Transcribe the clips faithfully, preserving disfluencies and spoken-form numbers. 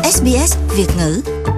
ét bê ét Việt ngữ.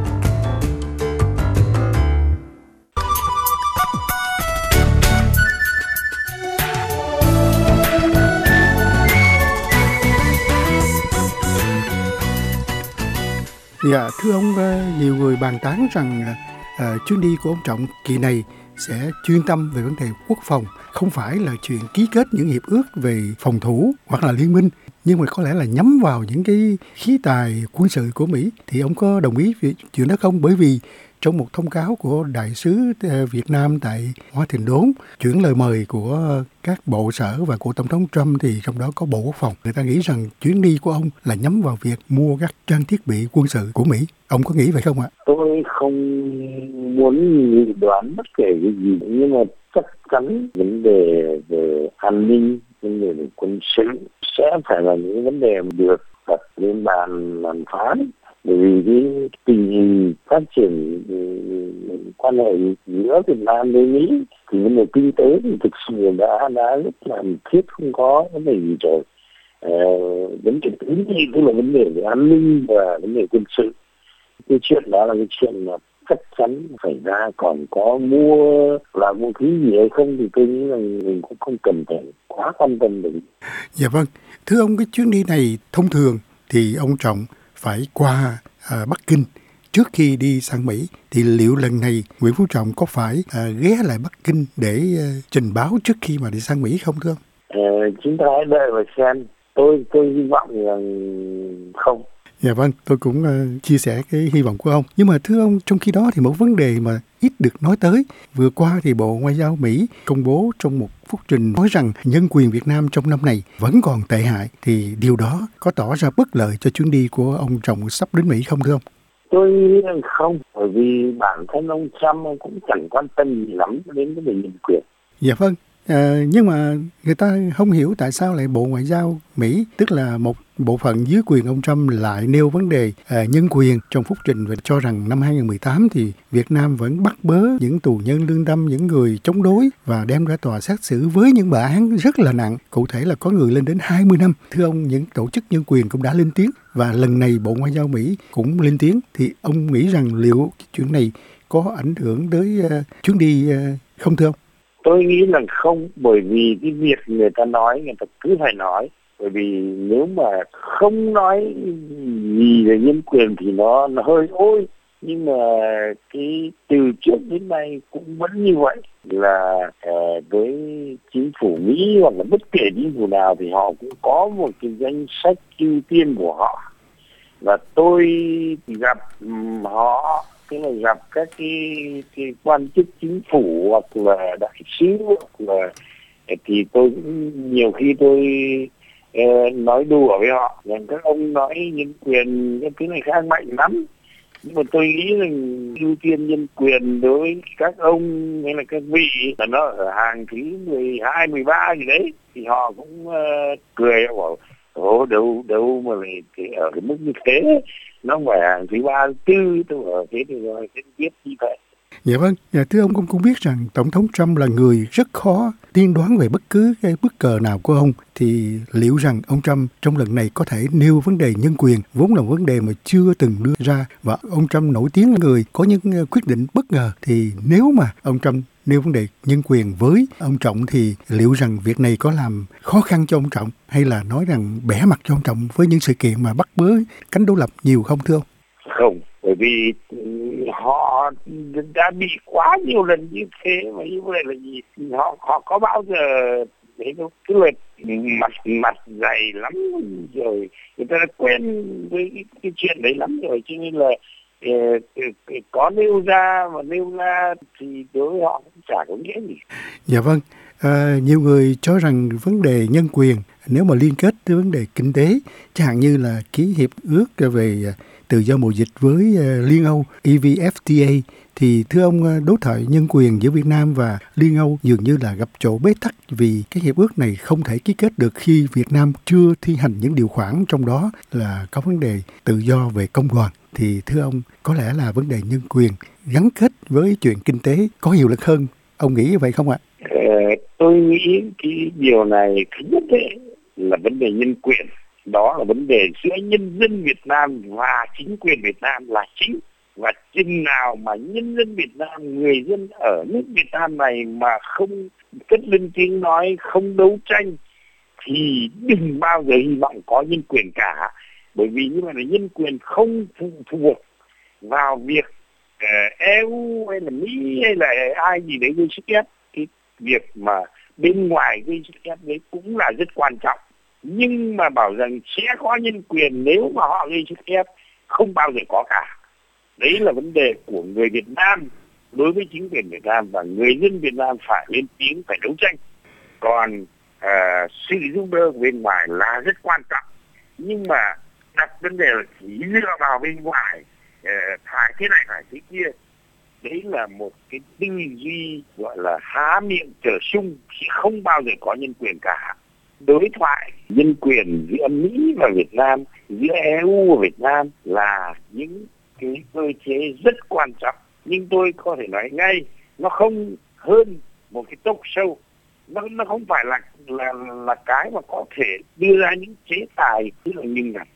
Dạ, thưa ông, nhiều người bàn tán rằng uh, chuyến đi của ông Trọng kỳ này sẽ chuyên tâm về vấn đề quốc phòng, không phải là chuyện ký kết những hiệp ước về phòng thủ hoặc là liên minh, nhưng mà có lẽ là nhắm vào những cái khí tài quân sự của Mỹ. Thì ông có đồng ý về chuyện đó không? Bởi vì trong một thông cáo của Đại sứ Việt Nam tại Hoa Thịnh Đốn chuyển lời mời của các bộ sở và của Tổng thống Trump thì trong đó có Bộ Quốc phòng. Người ta nghĩ rằng chuyến đi của ông là nhắm vào việc mua các trang thiết bị quân sự của Mỹ. Ông có nghĩ vậy không ạ? Tôi không muốn dự đoán bất kể cái gì, nhưng mà chắc chắn vấn đề về an ninh, vấn đề về quân sự sẽ phải là những vấn đề được đặt lên bàn đàm phán. Bởi vì cái tình hình phát triển quan hệ giữa Việt Nam với Mỹ thì vấn đề kinh tế thì thực sự đã đã rất là thiết, không có vấn đề gì rồi. À, vấn đề thứ nhì tức là vấn đề về an ninh và vấn đề quân sự. Cái chuyện đó là cái chuyện mà chắc chắn phải ra, còn có mua là vũ khí gì hay không thì tôi nghĩ rằng mình cũng không cần phải quá quan tâm đến. Dạ vâng, thưa ông, cái chuyến đi này thông thường thì ông Trọng phải qua à, Bắc Kinh trước khi đi sang Mỹ, thì liệu lần này Nguyễn Phú Trọng có phải à, ghé lại Bắc Kinh để à, trình báo trước khi mà đi sang Mỹ không thưa ông? À, chúng ta hãy đợi và xem. Tôi tôi hy vọng rằng không. Dạ vâng, tôi cũng uh, chia sẻ cái hy vọng của ông. Nhưng mà thưa ông, trong khi đó thì một vấn đề mà ít được nói tới, vừa qua thì Bộ Ngoại giao Mỹ công bố trong một phúc trình nói rằng nhân quyền Việt Nam trong năm này vẫn còn tệ hại, thì điều đó có tỏ ra bất lợi cho chuyến đi của ông Trọng sắp đến Mỹ không thưa ông? Tôi nghĩ rằng không, bởi vì bản thân ông Trump cũng chẳng quan tâm gì lắm đến cái về nhân quyền. Dạ vâng. À, nhưng mà người ta không hiểu tại sao lại Bộ Ngoại giao Mỹ, tức là một bộ phận dưới quyền ông Trump, lại nêu vấn đề à, nhân quyền trong phúc trình và cho rằng năm hai không một tám thì Việt Nam vẫn bắt bớ những tù nhân lương tâm, những người chống đối và đem ra tòa xét xử với những bản án rất là nặng, cụ thể là có người lên đến hai mươi năm. Thưa ông, những tổ chức nhân quyền cũng đã lên tiếng và lần này Bộ Ngoại giao Mỹ cũng lên tiếng, thì ông nghĩ rằng liệu chuyện này có ảnh hưởng tới uh, chuyến đi uh, không thưa ông? Tôi nghĩ là không, bởi vì cái việc người ta nói, người ta cứ phải nói. Bởi vì nếu mà không nói gì về nhân quyền thì nó, nó hơi ôi. Nhưng mà cái từ trước đến nay cũng vẫn như vậy, là uh, với chính phủ Mỹ hoặc là bất kể chính phủ nào thì họ cũng có một cái danh sách ưu tiên của họ. Và tôi gặp um, họ, tức là gặp các cái, cái quan chức chính phủ hoặc là đại sứ hoặc là, thì tôi cũng nhiều khi tôi uh, nói đùa với họ rằng các ông nói nhân quyền cái thứ này khác mạnh lắm, nhưng mà tôi nghĩ là ưu tiên nhân quyền đối với các ông hay là các vị là nó ở hàng thứ mười hai, mười ba gì đấy, thì họ cũng uh, cười, họ bảo ồ đâu đâu mà lại ở cái mức như thế, nó không phải hàng thứ ba, thứ tư, tôi ở thế thì rồi sẽ biết như vậy. Dạ vâng, dạ, thưa ông cũng cũng biết rằng Tổng thống Trump là người rất khó tiên đoán về bất cứ cái bất cờ nào của ông, thì liệu rằng ông Trump trong lần này có thể nêu vấn đề nhân quyền, vốn là vấn đề mà chưa từng đưa ra, và ông Trump nổi tiếng là người có những quyết định bất ngờ, thì nếu mà ông Trump nêu vấn đề nhân quyền với ông Trọng thì liệu rằng việc này có làm khó khăn cho ông Trọng, hay là nói rằng bẻ mặt cho ông Trọng với những sự kiện mà bắt bớ cánh đối lập nhiều không thưa ông? Không, bởi vì họ đã bị quá nhiều lần như thế, mà như vậy là gì? Họ họ có bao giờ đấy đâu, tức là mặt mặt dày lắm rồi, người ta đã quen với cái, cái chuyện đấy lắm rồi, cho nên là uh, có nêu ra mà nêu ra thì đối với họ cũng chả có nghĩa gì. Dạ vâng, à, nhiều người cho rằng vấn đề nhân quyền nếu mà liên kết với vấn đề kinh tế, chẳng hạn như là ký hiệp ước về tự do mậu dịch với Liên Âu E V F T A, thì thưa ông, đối thoại nhân quyền giữa Việt Nam và Liên Âu dường như là gặp chỗ bế tắc, vì cái hiệp ước này không thể ký kết được khi Việt Nam chưa thi hành những điều khoản trong đó là có vấn đề tự do về công đoàn. Thì thưa ông, có lẽ là vấn đề nhân quyền gắn kết với chuyện kinh tế có hiệu lực hơn. Ông nghĩ vậy không ạ? Ờ, tôi nghĩ cái điều này thứ nhất ấy, là vấn đề nhân quyền Đó là vấn đề giữa nhân dân Việt Nam và chính quyền Việt Nam là chính. Và chừng nào mà nhân dân Việt Nam, người dân ở nước Việt Nam này mà không cất lên tiếng nói, không đấu tranh thì đừng bao giờ hy vọng có nhân quyền cả. Bởi vì như vậy là nhân quyền không phụ thuộc vào việc uh, e u hay là Mỹ hay là ai gì đấy gây sức ép. Cái việc mà bên ngoài gây sức ép đấy cũng là rất quan trọng. Nhưng mà bảo rằng sẽ có nhân quyền nếu mà họ gây sức ép, không bao giờ có cả. Đấy là vấn đề của người Việt Nam đối với chính quyền Việt Nam, và người dân Việt Nam phải lên tiếng, phải đấu tranh. Còn uh, sự giúp đỡ bên ngoài là rất quan trọng, nhưng mà đặt vấn đề là chỉ dựa vào bên ngoài, uh, phải thế này phải thế kia, đấy là một cái tư duy gọi là há miệng trở sung, chứ không bao giờ có nhân quyền cả. Đối thoại nhân quyền giữa Mỹ và Việt Nam, giữa e u và Việt Nam là những cái cơ chế rất quan trọng. Nhưng tôi có thể nói ngay, nó không hơn một cái talk show, nó nó không phải là là là cái mà có thể đưa ra những chế tài tức là nghiêm ngặt.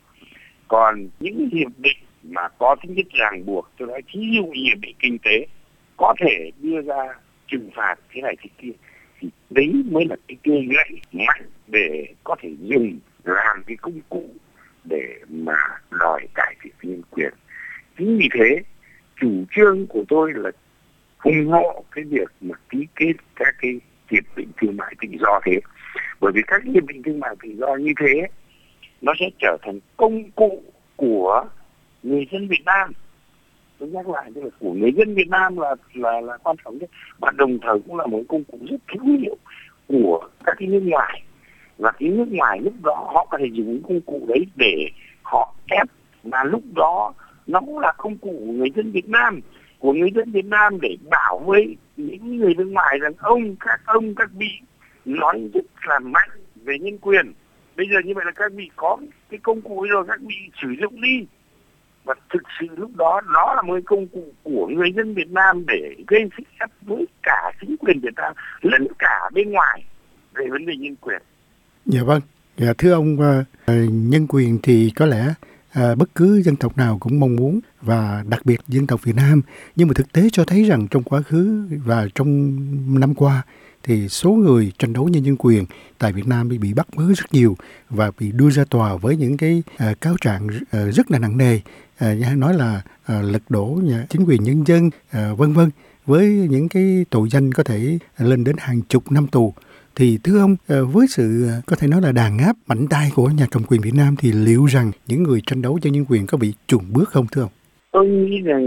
Còn những hiệp định mà có tính chất ràng buộc, tôi nói thí dụ như hiệp định kinh tế có thể đưa ra trừng phạt thế này thế kia, thì đấy mới là cái cây gậy mạnh để có thể dùng làm cái công cụ để mà đòi cải thiện nhân quyền. Chính vì thế chủ trương của tôi là ủng hộ cái việc mà ký kết các cái hiệp định thương mại tự do thế. Bởi vì các hiệp định thương mại tự do như thế nó sẽ trở thành công cụ của người dân Việt Nam. Tôi nhắc lại, tức là của người dân Việt Nam là là là quan trọng nhất, và đồng thời cũng là một công cụ rất hữu hiệu của các cái nước ngoài. Và cái nước ngoài lúc đó họ có thể dùng công cụ đấy để họ ép, mà lúc đó nó cũng là công cụ của người dân Việt Nam, của người dân Việt Nam để bảo vệ những người nước ngoài rằng ông, các ông, các vị nói rất là mạnh về nhân quyền. Bây giờ như vậy là các vị có cái công cụ rồi, các vị sử dụng đi. Và thực sự lúc đó nó là một công cụ của người dân Việt Nam để gây sức ép với cả chính quyền Việt Nam lẫn cả bên ngoài về vấn đề nhân quyền. Dạ vâng, dạ thưa ông, uh, nhân quyền thì có lẽ uh, bất cứ dân tộc nào cũng mong muốn, và đặc biệt dân tộc Việt Nam. Nhưng mà thực tế cho thấy rằng trong quá khứ và trong năm qua thì số người tranh đấu nhân dân quyền tại Việt Nam bị bắt bớ rất nhiều và bị đưa ra tòa với những cái uh, cáo trạng uh, rất là nặng nề, uh, nói là uh, lật đổ nhà, chính quyền nhân dân, uh, vân vân, với những cái tội danh có thể lên đến hàng chục năm tù. Thì thưa ông, với sự có thể nói là đàn áp mạnh tay của nhà cầm quyền Việt Nam, thì liệu rằng những người tranh đấu cho nhân quyền có bị chùn bước không thưa ông? Tôi nghĩ rằng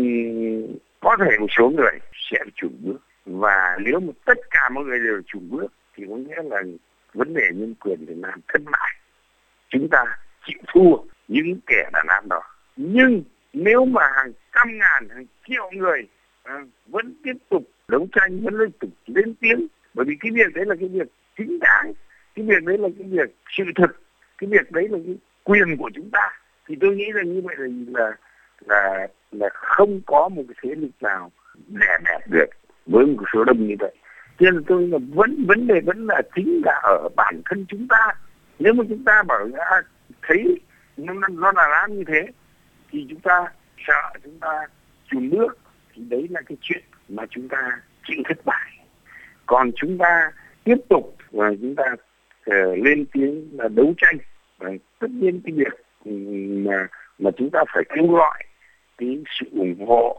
có thể một số người sẽ chùn bước, và nếu mà tất cả mọi người đều chùn bước thì có nghĩa là vấn đề nhân quyền Việt Nam thất bại. Chúng ta chịu thua những kẻ đàn áp đó. Nhưng nếu mà hàng trăm ngàn, hàng triệu người à, vẫn tiếp tục đấu tranh, vẫn tiếp tục lên tiếng, bởi vì cái việc đấy là cái việc chính đáng, cái việc đấy là cái việc sự thực, cái việc đấy là cái quyền của chúng ta, thì tôi nghĩ rằng như vậy là là là, là không có một cái thế lực nào đè bẹp được với một số đông như vậy. Cho nên tôi là vấn vấn đề vẫn là chính là ở bản thân chúng ta. Nếu mà chúng ta bảo ra thấy nó nó là làm như thế thì chúng ta sợ, chúng ta chùn bước, thì đấy là cái chuyện mà chúng ta chịu thất bại. Còn chúng ta tiếp tục và chúng ta uh, lên tiếng là đấu tranh, và tất nhiên cái việc mà mà chúng ta phải kêu gọi cái sự ủng hộ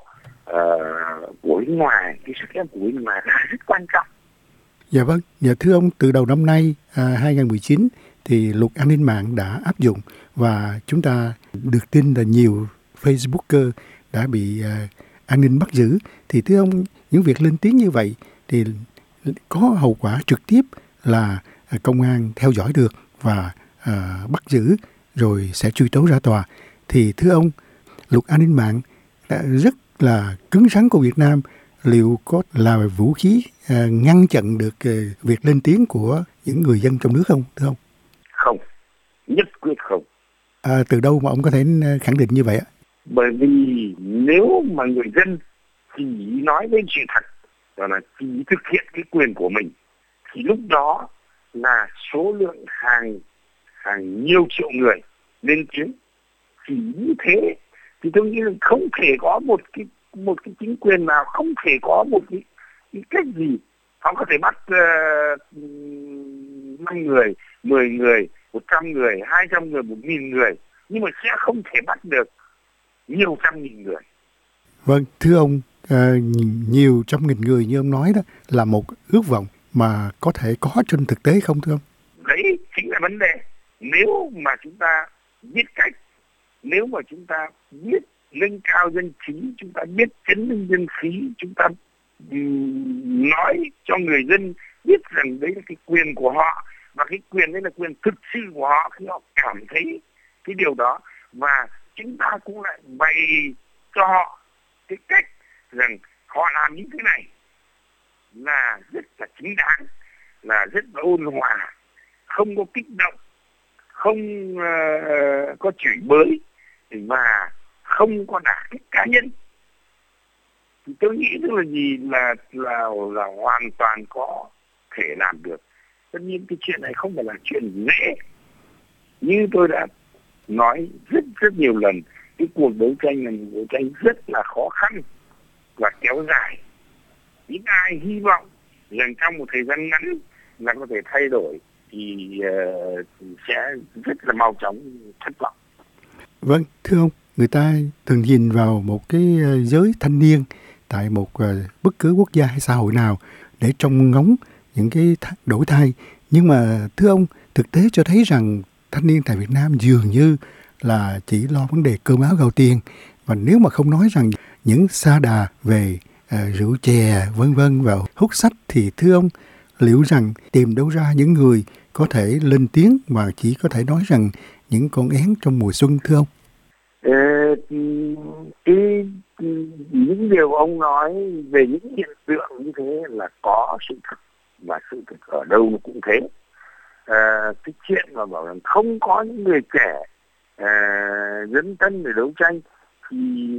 uh, của bên ngoài, cái sức ép của bên ngoài là rất quan trọng. Dạ vâng, dạ thưa ông, từ đầu năm nay à, hai không một chín thì luật an ninh mạng đã áp dụng, và chúng ta được tin là nhiều Facebooker đã bị à, an ninh bắt giữ. Thì thưa ông, những việc lên tiếng như vậy thì có hậu quả trực tiếp là công an theo dõi được và à, bắt giữ rồi sẽ truy tố ra tòa. Thì thưa ông, luật an ninh mạng đã rất là cứng rắn của Việt Nam, liệu có là vũ khí à, ngăn chặn được à, việc lên tiếng của những người dân trong nước không thưa ông? Không, nhất quyết không. À, từ đâu mà ông có thể khẳng định như vậy ạ? Bởi vì nếu mà người dân chỉ nói lên sự thật, đó là chỉ thực hiện cái quyền của mình, thì lúc đó là số lượng hàng hàng nhiều triệu người lên tiếng. Chỉ như thế thì tôi nghĩ là không thể có một cái một cái chính quyền nào, không thể có một cái, cái cách gì. Họ có thể bắt uh, năm người, mười người, một trăm người, hai trăm người, một nghìn người, nhưng mà sẽ không thể bắt được nhiều trăm nghìn người. Vâng, thưa ông, uh, nhiều trăm nghìn người như ông nói đó là một ước vọng mà có thể có trên thực tế không thưa ông? Đấy chính là vấn đề. Nếu mà chúng ta biết cách, nếu mà chúng ta biết nâng cao dân trí, chúng ta biết chấn hưng dân khí, chúng ta um, nói cho người dân biết rằng đấy là cái quyền của họ, và cái quyền đấy là quyền thực sự của họ khi họ cảm thấy cái điều đó, và chúng ta cũng lại bày cho họ cái cách rằng họ làm những cái này là rất là chính đáng, là rất là ôn hòa, không có kích động, không uh, có chửi bới và không có đả kích cá nhân. Thì tôi nghĩ tức là gì là là là hoàn toàn có thể làm được. Tất nhiên cái chuyện này không phải là chuyện dễ. Như tôi đã nói rất rất nhiều lần, cái cuộc đấu tranh là một đấu tranh rất là khó khăn và kéo dài. Những ai hy vọng rằng trong một thời gian ngắn là có thể thay đổi thì uh, sẽ rất là mau chóng thất vọng. Vâng, thưa ông, người ta thường nhìn vào một cái giới thanh niên tại một uh, bất cứ quốc gia hay xã hội nào để trông ngóng những cái th- đổi thay. Nhưng mà thưa ông, thực tế cho thấy rằng thanh niên tại Việt Nam dường như là chỉ lo vấn đề cơm áo gạo tiền. Và nếu mà không nói rằng những sa đà về uh, rượu chè vân vân và hút sách thì thưa ông, liệu rằng tìm đâu ra những người có thể lên tiếng mà chỉ có thể nói rằng những con én trong mùa xuân thưa ông? Ờ, cái, những điều ông nói về những hiện tượng như thế là có sự thật, và sự thật ở đâu nó cũng thế. À, cái chuyện mà bảo rằng không có những người trẻ à, dấn thân để đấu tranh thì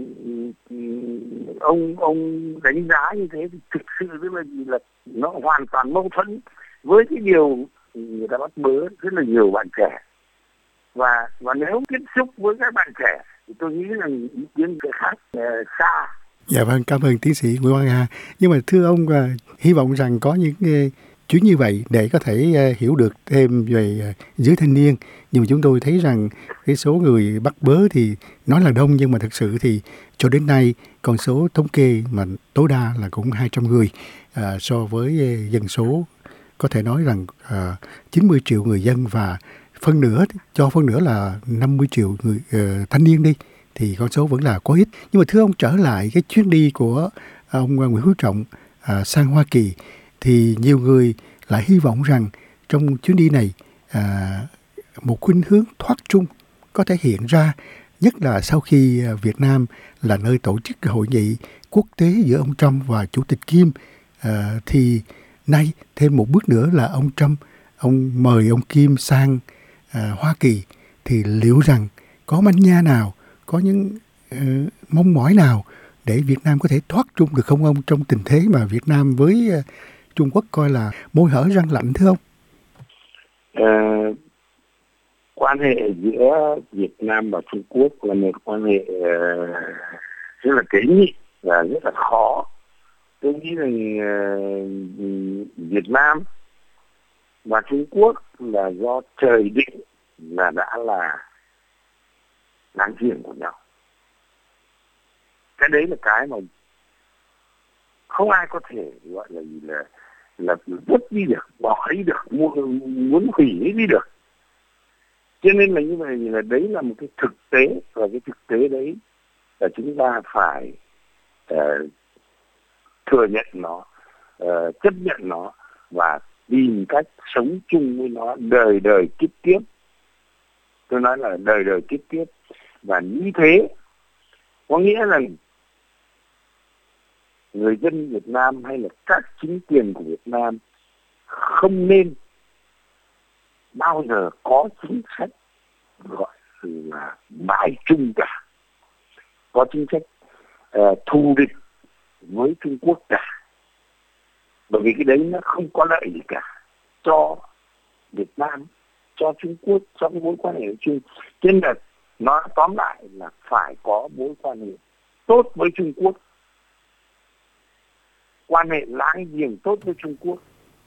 ông ông đánh giá như thế thì thực sự tức là gì, là nó hoàn toàn mâu thuẫn với cái điều người ta bắt bớ rất là nhiều bạn trẻ. Và và nếu tiếp xúc với các bạn trẻ thì tôi nghĩ rằng ý kiến sẽ khác uh, xa. Dạ vâng, cảm ơn tiến sĩ Nguyễn Quang Hà. Nhưng mà thưa ông, uh, hy vọng rằng có những uh, chuyến như vậy để có thể uh, hiểu được thêm về uh, giới thanh niên. Nhưng mà chúng tôi thấy rằng cái số người bắt bớ thì nói là đông, nhưng mà thực sự thì cho đến nay con số thống kê mà tối đa là cũng hai trăm người uh, so với uh, dân số có thể nói rằng uh, chín mươi triệu người dân, và phân nửa, cho phân nửa là năm mươi triệu người uh, thanh niên đi, thì con số vẫn là quá ít. Nhưng mà thưa ông, trở lại cái chuyến đi của ông Nguyễn Phú Trọng à, sang Hoa Kỳ, thì nhiều người lại hy vọng rằng trong chuyến đi này à, một khuynh hướng thoát Trung có thể hiện ra, nhất là sau khi Việt Nam là nơi tổ chức hội nghị quốc tế giữa ông Trump và Chủ tịch Kim, à, thì nay thêm một bước nữa là ông Trump ông mời ông Kim sang à, Hoa Kỳ, thì liệu rằng có manh nha nào, có những uh, mong mỏi nào để Việt Nam có thể thoát Trung được không ông, trong tình thế mà Việt Nam với uh, Trung Quốc coi là môi hở răng lạnh thưa ông? Uh, quan hệ giữa Việt Nam và Trung Quốc là một quan hệ uh, rất là tế nhị và rất là khó. Tôi nghĩ rằng uh, Việt Nam và Trung Quốc là do trời định là đã là láng giềng của nhau. Cái đấy là cái mà không ai có thể gọi là gì là là vứt đi được, bỏ đi được, muốn, muốn hủy đi được. Cho nên là như vậy, là đấy là một cái thực tế, và cái thực tế đấy là chúng ta phải uh, thừa nhận nó, uh, chấp nhận nó và tìm cách sống chung với nó đời đời kiếp kiếp. Tôi nói là đời đời kiếp kiếp. Và như thế có nghĩa là người dân Việt Nam hay là các chính quyền của Việt Nam không nên bao giờ có chính sách gọi là bãi chung cả, có chính sách uh, thù địch với Trung Quốc cả. Bởi vì cái đấy nó không có lợi gì cả cho Việt Nam, cho Trung Quốc trong mối quan hệ chung. Cho nên là nói tóm lại là phải có mối quan hệ tốt với Trung Quốc, quan hệ láng giềng tốt với Trung Quốc,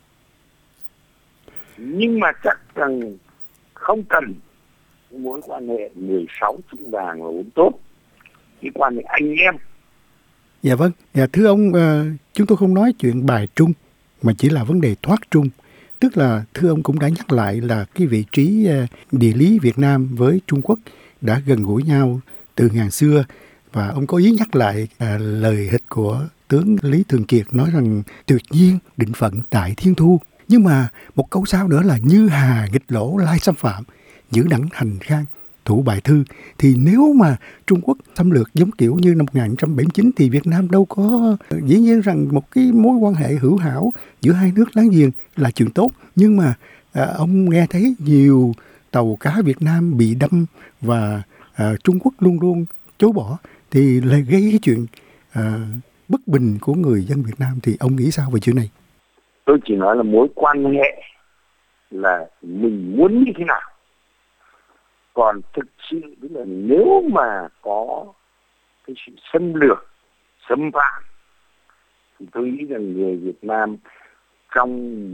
nhưng mà chắc rằng không cần mối quan hệ mười sáu chữ vàng là vốn tốt, cái quan hệ anh em. Dạ vâng, dạ thưa ông, uh, chúng tôi không nói chuyện bài trung mà chỉ là vấn đề thoát trung. Tức là thưa ông cũng đã nhắc lại là cái vị trí uh, địa lý Việt Nam với Trung Quốc đã gần gũi nhau từ ngàn xưa, và ông có ý nhắc lại uh, lời hịch của tướng Lý Thường Kiệt nói rằng tuyệt nhiên định phận tại thiên thu. Nhưng mà một câu sau nữa là như hà nghịch lỗ lai xâm phạm, giữ đẳng hành khang thủ bại thư. Thì nếu mà Trung Quốc xâm lược giống kiểu như năm một nghìn chín trăm bảy mươi chín thì Việt Nam đâu có, dĩ nhiên rằng một cái mối quan hệ hữu hảo giữa hai nước láng giềng là chuyện tốt. Nhưng mà à, ông nghe thấy nhiều tàu cá Việt Nam bị đâm và à, Trung Quốc luôn luôn chối bỏ thì lại gây cái chuyện à, bất bình của người dân Việt Nam. Thì ông nghĩ sao về chuyện này? Tôi chỉ nói là mối quan hệ là mình muốn như thế nào. Còn thực sự là nếu mà có cái sự xâm lược, xâm phạm thì tôi nghĩ rằng người Việt Nam, trong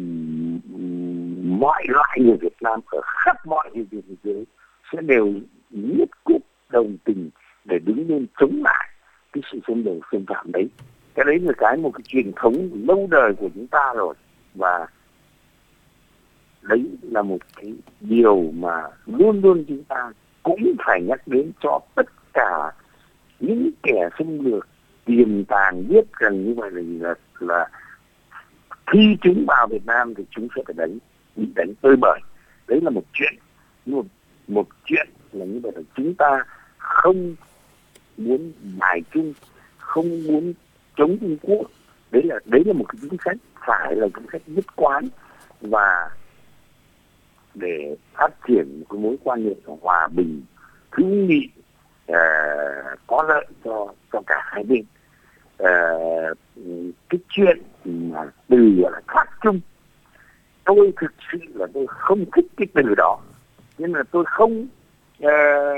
mọi loại người Việt Nam ở khắp mọi địa phương thế giới sẽ đều nhất quyết đồng tình để đứng lên chống lại cái sự xâm lược, xâm phạm đấy. Cái đấy là cái một cái truyền thống lâu đời của chúng ta rồi, và đấy là một cái điều mà luôn luôn chúng ta cũng phải nhắc đến cho tất cả những kẻ xâm lược tiềm tàng, biết rằng như vậy là, là, là khi chúng vào Việt Nam thì chúng sẽ phải đánh, bị đánh tơi bời. Đấy là một chuyện, một, một chuyện là như vậy là chúng ta không muốn bài chung, không muốn chống Trung Quốc. Đấy là đấy là một cái chính sách, phải là chính sách nhất quán và để phát triển một cái mối quan hệ hòa bình, hữu nghị, uh, có lợi cho cho cả hai bên. Uh, cái chuyện mà từ gọi là thoát chung, tôi thực sự là tôi không thích cái từ đó, nên là tôi không uh,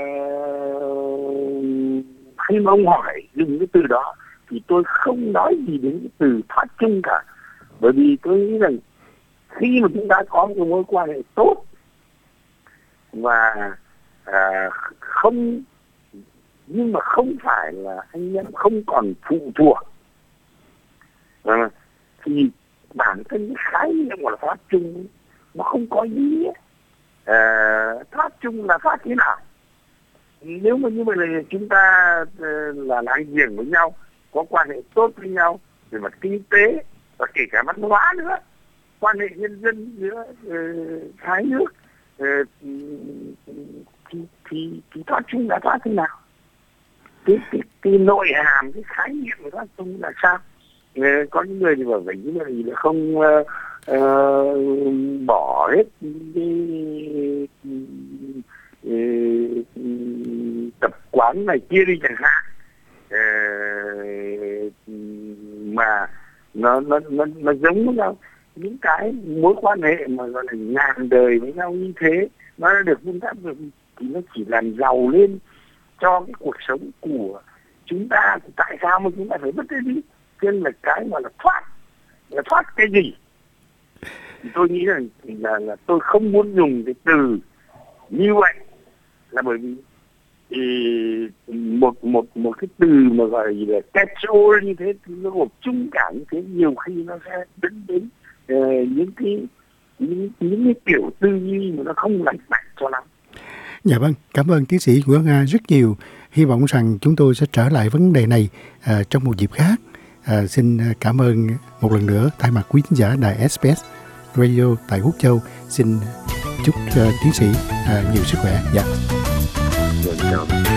khi mà ông hỏi dùng cái từ đó thì tôi không nói gì đến cái từ thoát chung cả, bởi vì tôi nghĩ rằng khi mà chúng ta có một mối quan hệ tốt và à, không, nhưng mà không phải là anh em không còn phụ thuộc, à, thì bản thân cái khái niệm của là thoát chung nó không có ý nghĩa. À, thoát chung là thoát thế nào? Nếu mà như vậy là chúng ta là láng giềng với nhau, có quan hệ tốt với nhau về mặt kinh tế và kể cả văn hóa nữa, quan hệ nhân dân giữa uh, hai nước, uh, thì, thì, thì thoát chung là thoát thế nào? Cái, cái, cái nội hàm, cái khái niệm của thoát chung là sao? Uh, có những người thì bảo vậy, những người thì không uh, uh, bỏ hết cái uh, tập quán này kia đi chẳng hạn. Uh, mà nó nó nó nó giống với nhau. Những cái mối quan hệ mà gọi là ngàn đời với nhau như thế, nó đã được vun đắp được thì nó chỉ làm giàu lên cho cái cuộc sống của chúng ta. Tại sao mà chúng ta phải vứt cái đi? Cho nên là cái mà là thoát, là thoát cái gì? Thì tôi nghĩ là, là là tôi không muốn dùng cái từ như vậy, là bởi vì thì một một một cái từ mà gọi là catch-all như thế, nó gộp chung cả như thế, nhiều khi nó sẽ dẫn đến uh, những cái những những cái kiểu tư duy mà nó không lành mạnh cho lắm. Dạ vâng, cảm ơn tiến sĩ Nguyễn Nga rất nhiều. Hy vọng rằng chúng tôi sẽ trở lại vấn đề này uh, trong một dịp khác. Uh, xin cảm ơn một lần nữa thay mặt quý khán giả đài ét bê ét Radio tại Úc Châu. Xin chúc uh, tiến sĩ uh, nhiều sức khỏe. Dạ. Rồi, chào.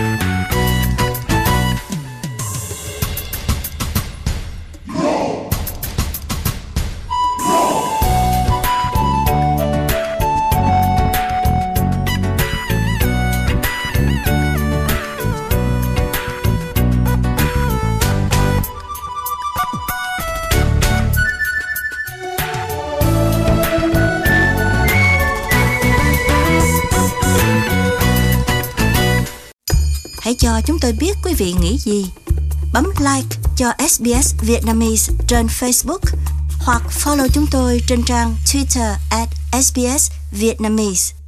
cho chúng tôi biết quý vị nghĩ gì. Bấm like cho ét bê ét Vietnamese trên Facebook hoặc follow chúng tôi trên trang Twitter at ét bê ét Vietnamese.